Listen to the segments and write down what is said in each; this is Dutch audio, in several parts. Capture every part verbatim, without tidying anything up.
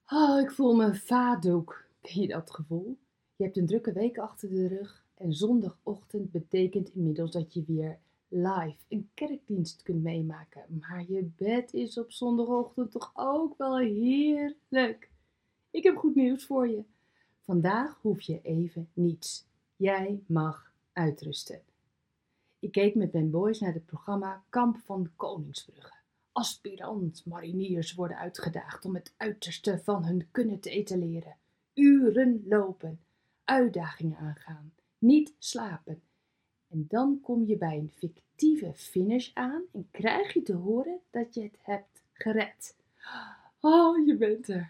Oh, ik voel me vadoek. Ken je dat gevoel? Je hebt een drukke week achter de rug en zondagochtend betekent inmiddels dat je weer live een kerkdienst kunt meemaken. Maar je bed is op zondagochtend toch ook wel heerlijk. Ik heb goed nieuws voor je. Vandaag hoef je even niets. Jij mag uitrusten. Ik keek met mijn boys naar het programma Kamp van Koningsbrugge. Aspirant-mariniers worden uitgedaagd om het uiterste van hun kunnen te etaleren. Uren lopen, uitdagingen aangaan, niet slapen. En dan kom je bij een fictieve finish aan en krijg je te horen dat je het hebt gered. Oh, je bent er.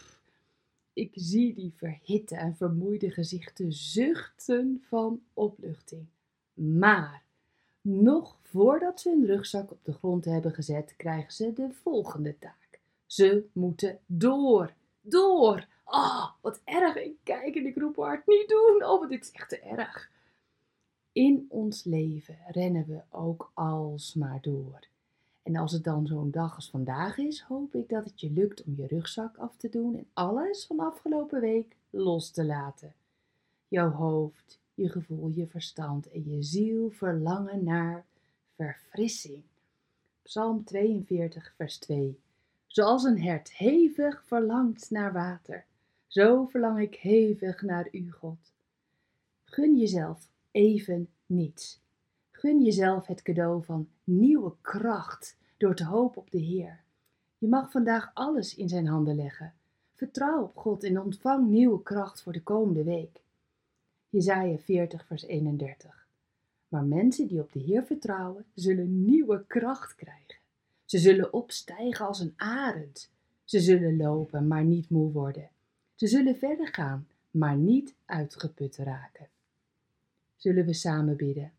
Ik zie die verhitte en vermoeide gezichten zuchten van opluchting. Maar nog voordat ze hun rugzak op de grond hebben gezet, krijgen ze de volgende taak. Ze moeten door. Door. Ah, oh, wat erg. Ik kijk en ik roep hard. Niet doen. Oh, wat dit is echt te erg. In ons leven rennen we ook alsmaar door. En als het dan zo'n dag als vandaag is, hoop ik dat het je lukt om je rugzak af te doen en alles van afgelopen week los te laten. Jouw hoofd, je gevoel, je verstand en je ziel verlangen naar verfrissing. Psalm tweeënveertig, vers twee. Zoals een hert hevig verlangt naar water, zo verlang ik hevig naar u, God. Gun jezelf even niets. Gun jezelf het cadeau van nieuwe kracht door te hopen op de Heer. Je mag vandaag alles in zijn handen leggen. Vertrouw op God en ontvang nieuwe kracht voor de komende week. Jesaja veertig, vers eenendertig. Maar mensen die op de Heer vertrouwen, zullen nieuwe kracht krijgen. Ze zullen opstijgen als een arend. Ze zullen lopen, maar niet moe worden. Ze zullen verder gaan, maar niet uitgeput raken. Zullen we samen bidden?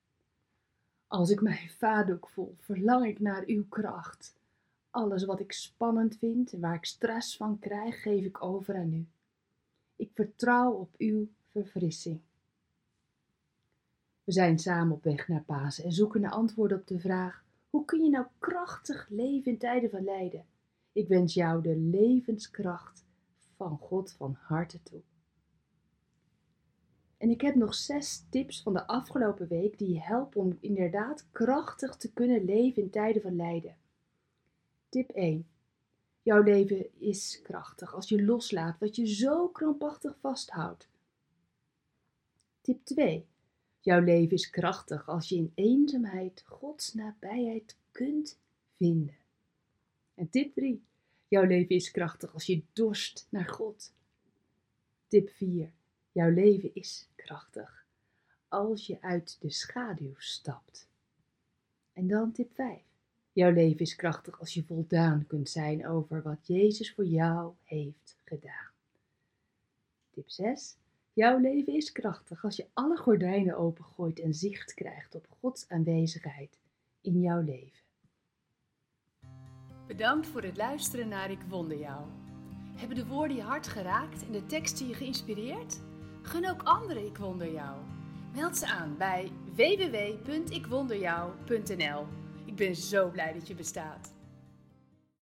Als ik mij vadoek voel, verlang ik naar uw kracht. Alles wat ik spannend vind en waar ik stress van krijg, geef ik over aan u. Ik vertrouw op uw verfrissing. We zijn samen op weg naar Pasen en zoeken naar antwoorden op de vraag: hoe kun je nou krachtig leven in tijden van lijden? Ik wens jou de levenskracht van God van harte toe. En ik heb nog zes tips van de afgelopen week die je helpen om inderdaad krachtig te kunnen leven in tijden van lijden. Tip één. Jouw leven is krachtig als je loslaat wat je zo krampachtig vasthoudt. Tip twee. Jouw leven is krachtig als je in eenzaamheid Gods nabijheid kunt vinden. En tip drie. Jouw leven is krachtig als je dorst naar God. Tip vier. Jouw leven is krachtig als je uit de schaduw stapt. En dan tip vijf. Jouw leven is krachtig als je voldaan kunt zijn over wat Jezus voor jou heeft gedaan. Tip zes. Jouw leven is krachtig als je alle gordijnen opengooit en zicht krijgt op Gods aanwezigheid in jouw leven. Bedankt voor het luisteren naar Ik Wonder Jou. Hebben de woorden je hart geraakt en de teksten je geïnspireerd? Gun ook anderen Ik Wonder Jou. Meld ze aan bij w w w punt ik wonder jou punt n l. Ik ben zo blij dat je bestaat.